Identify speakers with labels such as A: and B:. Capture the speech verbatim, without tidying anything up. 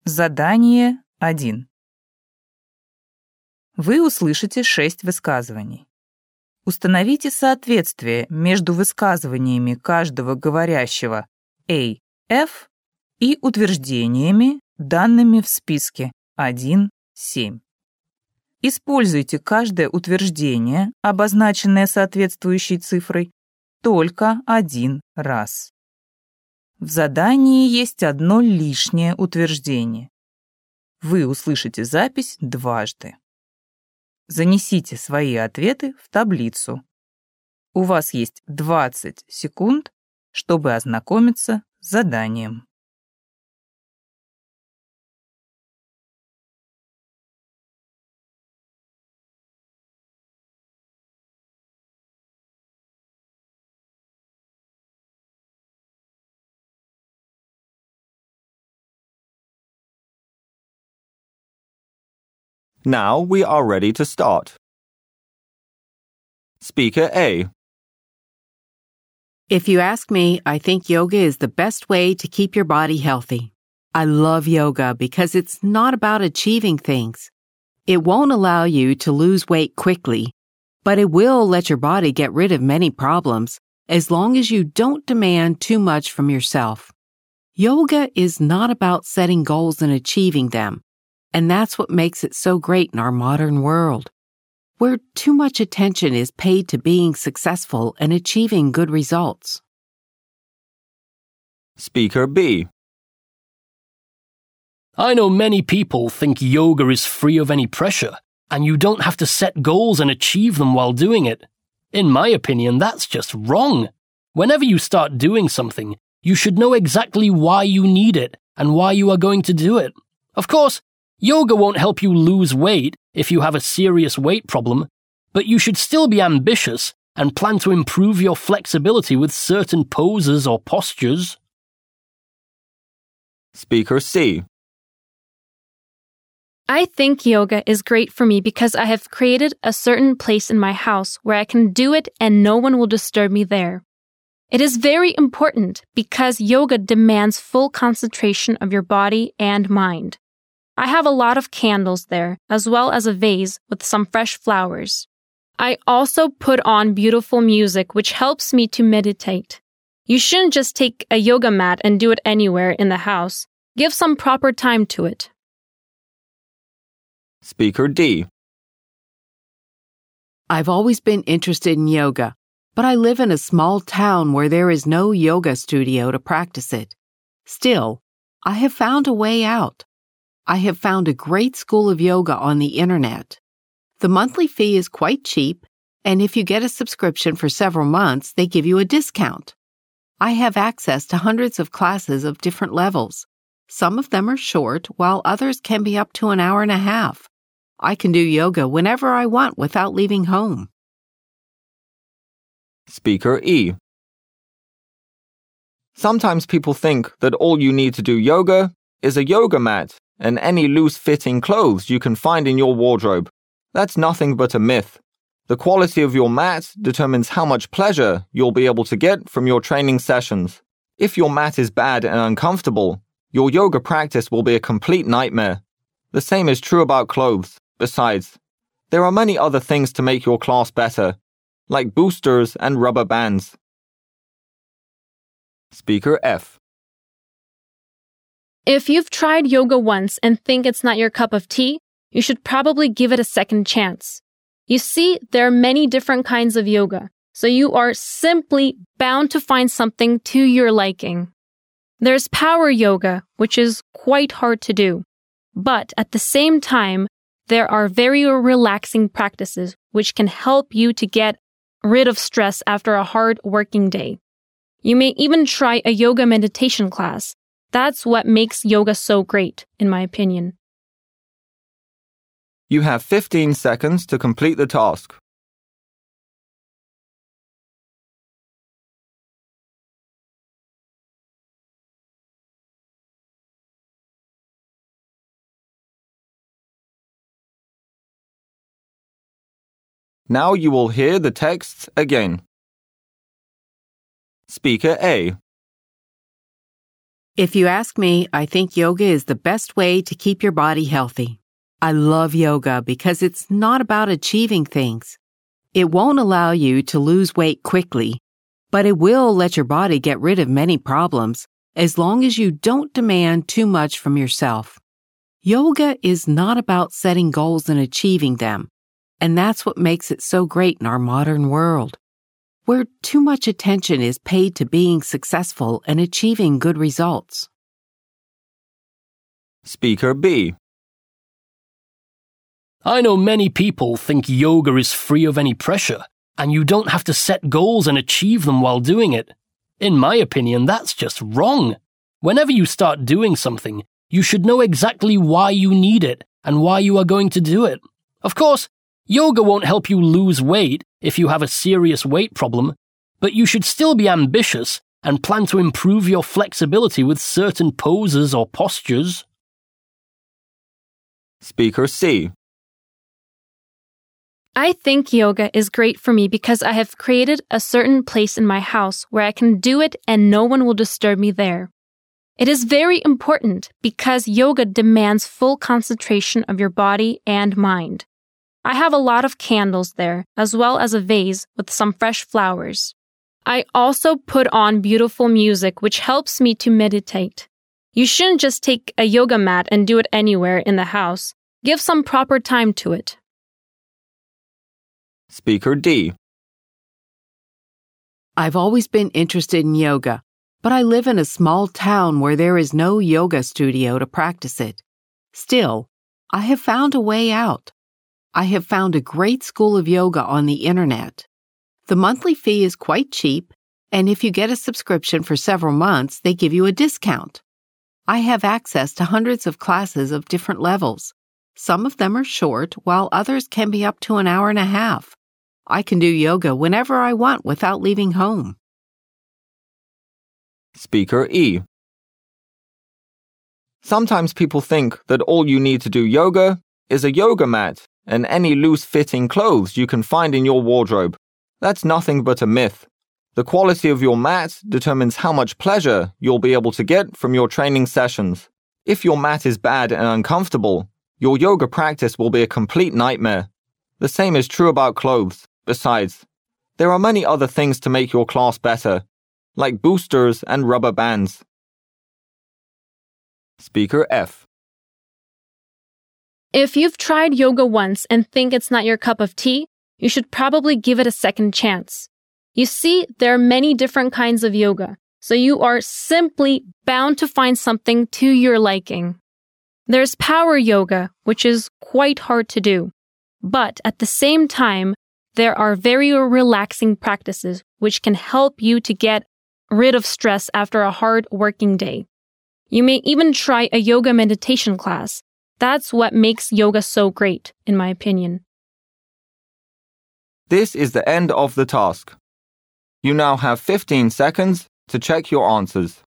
A: Задание один. Вы услышите шесть высказываний. Установите соответствие между высказываниями каждого говорящего A, F и утверждениями, данными в списке один семь. Используйте каждое утверждение, обозначенное соответствующей цифрой, только один раз. В задании есть одно лишнее утверждение. Вы услышите запись дважды. Занесите свои ответы в таблицу. У вас есть двадцать секунд, чтобы ознакомиться с заданием.
B: Now we are ready to start. Speaker A.
C: If you ask me, I think yoga is the best way to keep your body healthy. I love yoga because it's not about achieving things. It won't allow you to lose weight quickly, but it will let your body get rid of many problems as long as you don't demand too much from yourself. Yoga is not about setting goals and achieving them, and that's what makes it so great in our modern world, where too much attention is paid to being successful and achieving good results.
B: Speaker B.
D: I know many people think yoga is free of any pressure, and you don't have to set goals and achieve them while doing it. In my opinion, that's just wrong. Whenever you start doing something, you should know exactly why you need it and why you are going to do it. Of course, yoga won't help you lose weight if you have a serious weight problem, but you should still be ambitious and plan to improve your flexibility with certain poses or postures.
B: Speaker C.
E: I think yoga is great for me because I have created a certain place in my house where I can do it and no one will disturb me there. It is very important because yoga demands full concentration of your body and mind. I have a lot of candles there, as well as a vase with some fresh flowers. I also put on beautiful music which helps me to meditate. You shouldn't just take a yoga mat and do it anywhere in the house. Give some proper time to it.
B: Speaker D.
C: I've always been interested in yoga, but I live in a small town where there is no yoga studio to practice it. Still, I have found a way out. I have found a great school of yoga on the internet. The monthly fee is quite cheap, and if you get a subscription for several months, they give you a discount. I have access to hundreds of classes of different levels. Some of them are short, while others can be up to an hour and a half. I can do yoga whenever I want without leaving home.
B: Speaker E. Sometimes people think that all you need to do yoga is a yoga mat and any loose-fitting clothes you can find in your wardrobe. That's nothing but a myth. The quality of your mat determines how much pleasure you'll be able to get from your training sessions. If your mat is bad and uncomfortable, your yoga practice will be a complete nightmare. The same is true about clothes. Besides, there are many other things to make your class better, like boosters and rubber bands. Speaker F.
E: If you've tried yoga once and think it's not your cup of tea, you should probably give it a second chance. You see, there are many different kinds of yoga, so you are simply bound to find something to your liking. There's power yoga, which is quite hard to do. But at the same time, there are very relaxing practices which can help you to get rid of stress after a hard working day. You may even try a yoga meditation class. That's what makes yoga so great, in my opinion.
B: You have fifteen seconds to complete the task. Now you will hear the texts again. Speaker A.
C: If you ask me, I think yoga is the best way to keep your body healthy. I love yoga because it's not about achieving things. It won't allow you to lose weight quickly, but it will let your body get rid of many problems as long as you don't demand too much from yourself. Yoga is not about setting goals and achieving them, and that's what makes it so great in our modern world, where too much attention is paid to being successful and achieving good results.
B: Speaker B.
D: I know many people think yoga is free of any pressure, and you don't have to set goals and achieve them while doing it. In my opinion, that's just wrong. Whenever you start doing something, you should know exactly why you need it and why you are going to do it. Of course, yoga won't help you lose weight if you have a serious weight problem, but you should still be ambitious and plan to improve your flexibility with certain poses or postures.
B: Speaker C.
E: I think yoga is great for me because I have created a certain place in my house where I can do it and no one will disturb me there. It is very important because yoga demands full concentration of your body and mind. I have a lot of candles there, as well as a vase with some fresh flowers. I also put on beautiful music, which helps me to meditate. You shouldn't just take a yoga mat and do it anywhere in the house. Give some proper time to it.
B: Speaker D.
C: I've always been interested in yoga, but I live in a small town where there is no yoga studio to practice it. Still, I have found a way out. I have found a great school of yoga on the internet. The monthly fee is quite cheap, and if you get a subscription for several months, they give you a discount. I have access to hundreds of classes of different levels. Some of them are short, while others can be up to an hour and a half. I can do yoga whenever I want without leaving home.
B: Speaker E. Sometimes people think that all you need to do yoga is a yoga mat and any loose-fitting clothes you can find in your wardrobe. That's nothing but a myth. The quality of your mat determines how much pleasure you'll be able to get from your training sessions. If your mat is bad and uncomfortable, your yoga practice will be a complete nightmare. The same is true about clothes. Besides, there are many other things to make your class better, like boosters and rubber bands. Speaker F.
E: If you've tried yoga once and think it's not your cup of tea, you should probably give it a second chance. You see, there are many different kinds of yoga, so you are simply bound to find something to your liking. There's power yoga, which is quite hard to do. But at the same time, there are very relaxing practices which can help you to get rid of stress after a hard working day. You may even try a yoga meditation class. That's what makes yoga so great, in my opinion.
B: This is the end of the task. You now have fifteen seconds to check your answers.